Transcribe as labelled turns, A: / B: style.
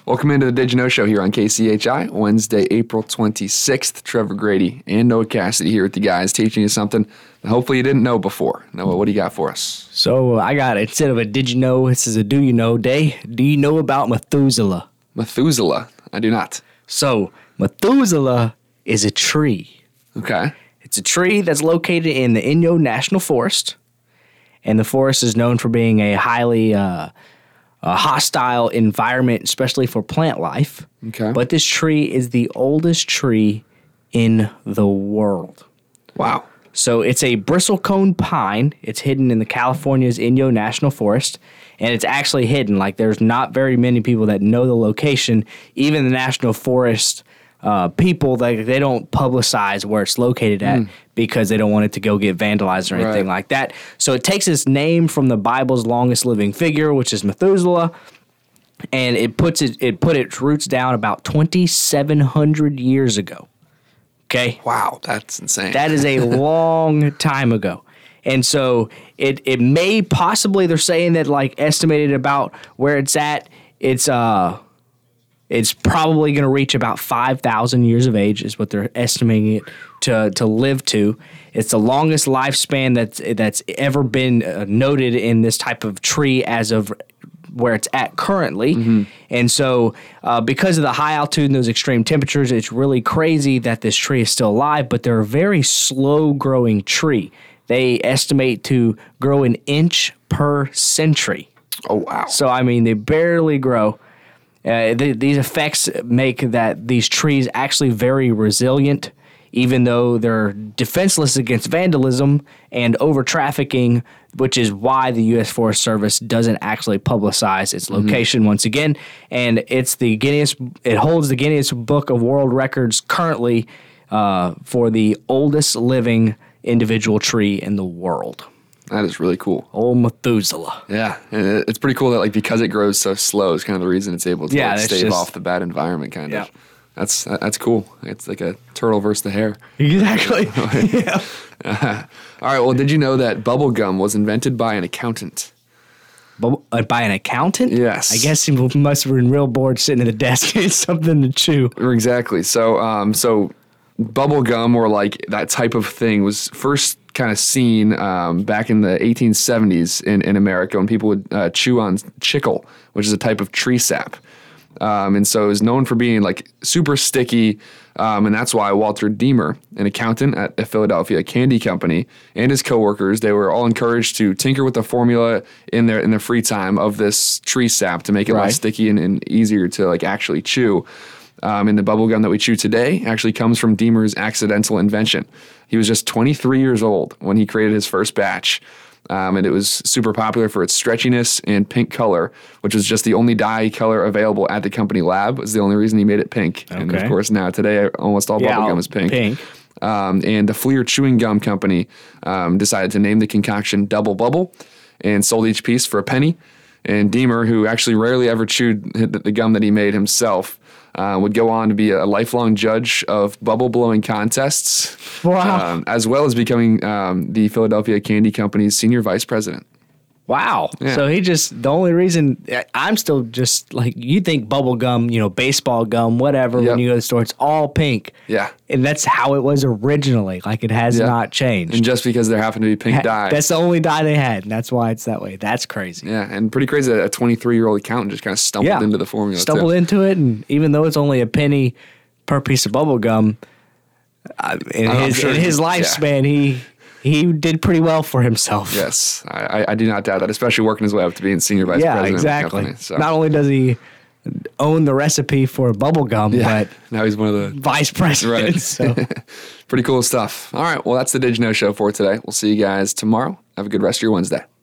A: Welcome into the Did You Know Show here on KCHI, Wednesday, April 26th. Trevor Grady and Noah Cassidy here with the guys, teaching you something that hopefully you didn't know before. Noah, what do you got for us?
B: So I got, instead of a did you know, this is a do you know day. Do you know about Methuselah?
A: Methuselah. I do not.
B: So Methuselah is a tree.
A: Okay.
B: It's a tree that's located in the Inyo National Forest. And the forest is known for being a highly hostile environment, especially for plant life.
A: Okay.
B: But this tree is the oldest tree in the world.
A: Wow.
B: So it's a bristlecone pine. It's hidden in the California's Inyo National Forest. And it's actually hidden. Like, there's not very many people that know the location. Even the National Forest people, they don't publicize where it's located at because they don't want it to go get vandalized or anything like that. So it takes its name from the Bible's longest living figure, which is Methuselah, and it put its roots down about 2,700 years ago. Okay?
A: Wow, that's insane.
B: That is a long time ago. And so it may possibly, they're saying that, like, estimated about where it's at, it's probably going to reach about 5,000 years of age is what they're estimating it to live to. It's the longest lifespan that's ever been noted in this type of tree as of where it's at currently. Mm-hmm. And so because of the high altitude and those extreme temperatures, it's really crazy that this tree is still alive, but they're a very slow-growing tree. They estimate to grow an inch per century.
A: Oh, wow.
B: So, I mean, they barely grow. These effects make that these trees actually very resilient, even though they're defenseless against vandalism and over-trafficking, which is why the U.S. Forest Service doesn't actually publicize its location once again. And it holds the Guinness Book of World Records currently for the oldest living individual tree in the world.
A: That is really cool.
B: Old Methuselah.
A: Yeah, and it's pretty cool that, like, because it grows so slow is kind of the reason it's able to stave off the bad environment, kind of. That's cool. It's like a turtle versus the hare.
B: Exactly.
A: All right, well, did you know that bubble gum was invented by an accountant?
B: By an accountant?
A: Yes.
B: I guess he must have been real bored sitting at a desk getting something to chew.
A: Exactly. So bubble gum, or like that type of thing, was first kind of seen back in the 1870s in America when people would chew on chicle, which is a type of tree sap. And so it was known for being like super sticky, and that's why Walter Deemer, an accountant at a Philadelphia candy company, and his coworkers, they were all encouraged to tinker with the formula in their free time of this tree sap to make it less sticky and easier to, like, actually chew. And the bubble gum that we chew today actually comes from Deemer's accidental invention. He was just 23 years old when he created his first batch. And it was super popular for its stretchiness and pink color, which was just the only dye color available at the company lab. It was the only reason he made it pink. Okay. And of course, now today, almost all bubble gum is pink. And the Fleer Chewing Gum Company decided to name the concoction Double Bubble and sold each piece for a penny. And Deemer, who actually rarely ever chewed the gum that he made himself, would go on to be a lifelong judge of bubble blowing contests.
B: Wow.
A: As well as becoming the Philadelphia Candy Company's senior vice president.
B: Wow.
A: Yeah.
B: So the only reason I'm still just like, you think bubble gum, baseball gum, whatever, when you go to the store, it's all pink.
A: Yeah.
B: And that's how it was originally. Like, it has not changed.
A: And just because there happened to be pink dye.
B: That's the only dye they had, and that's why it's that way. That's crazy.
A: Yeah, and pretty crazy that a 23-year-old accountant just kind of stumbled into the formula.
B: Stumbled into it, and even though it's only a penny per piece of bubble gum, in his lifespan, he did pretty well for himself.
A: Yes, I do not doubt that, especially working his way up to being senior vice president.
B: Yeah, exactly.
A: Of the company, so.
B: Not only does he own the recipe for bubble gum, but
A: now he's one of the
B: vice presidents. So.
A: Pretty cool stuff. All right, well, that's the Did You Know Show for today. We'll see you guys tomorrow. Have a good rest of your Wednesday.